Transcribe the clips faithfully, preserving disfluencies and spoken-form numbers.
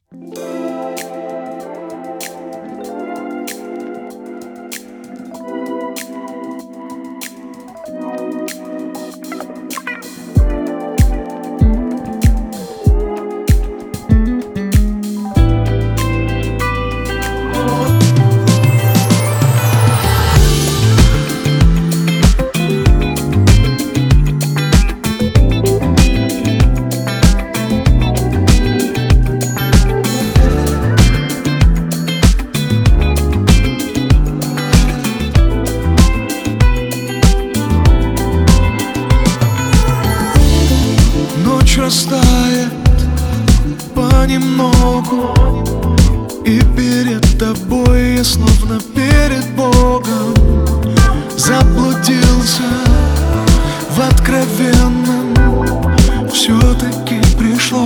Ночь растает понемногу, и перед тобой я словно перед Богом заблудился в откровенном. Все-таки пришлось.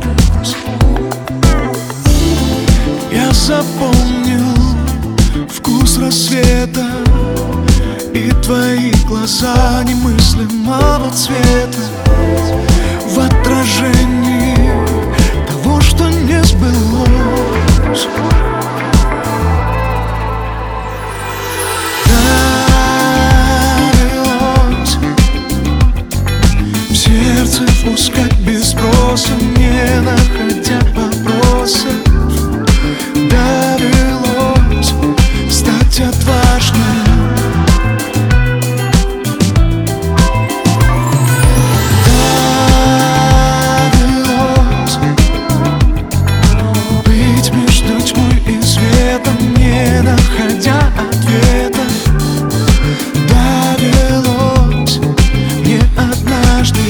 Я запомнил вкус рассвета и твои глаза немыслимого цвета в отражении того, что не сбылось. Довелось в сердце впускать без спроса, не находя вопросов. Довелось стать отважным. Не находя ответа, довелось мне однажды.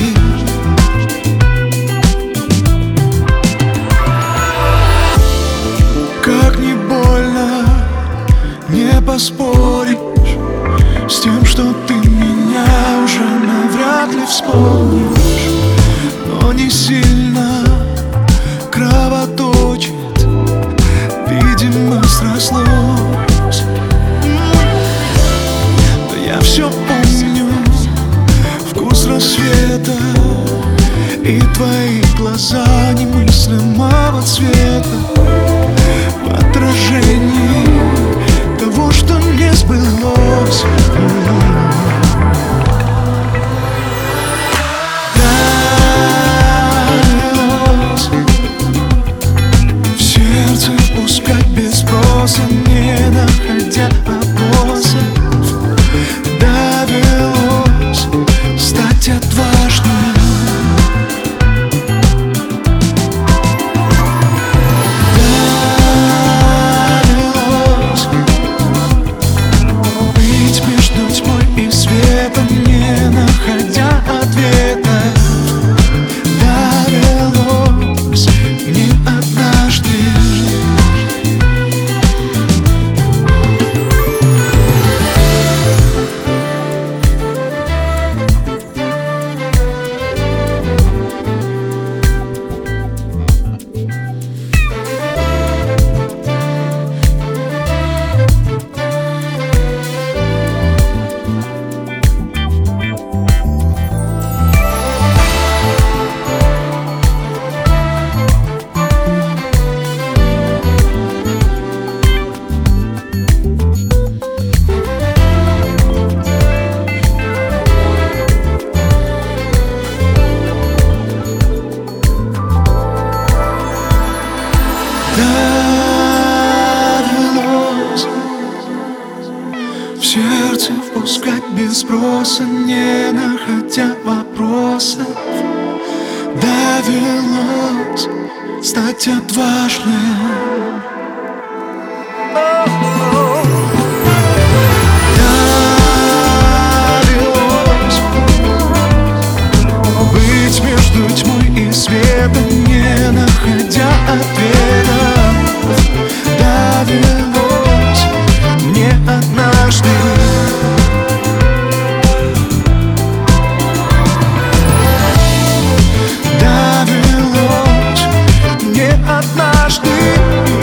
Как не больно, не поспоришь с тем, что ты меня уже навряд ли вспомнишь. Но не сильно кровоточит, видимо, срослось. Но я все помню вкус рассвета и твои глаза немыслимого цвета в отражении того, что не сбылось. Впускать без спроса, не находя вопросов. Довелось стать отважным. Довелось быть между тьмой и светом, не находя ответа. Довелось мне однажды. Довелось в сердце впускать без спроса, не находя вопросов. Довелось стать отважным. Довелось быть между тьмой и светом, не находя ответа. Довелось мне однажды. Довелось мне однажды.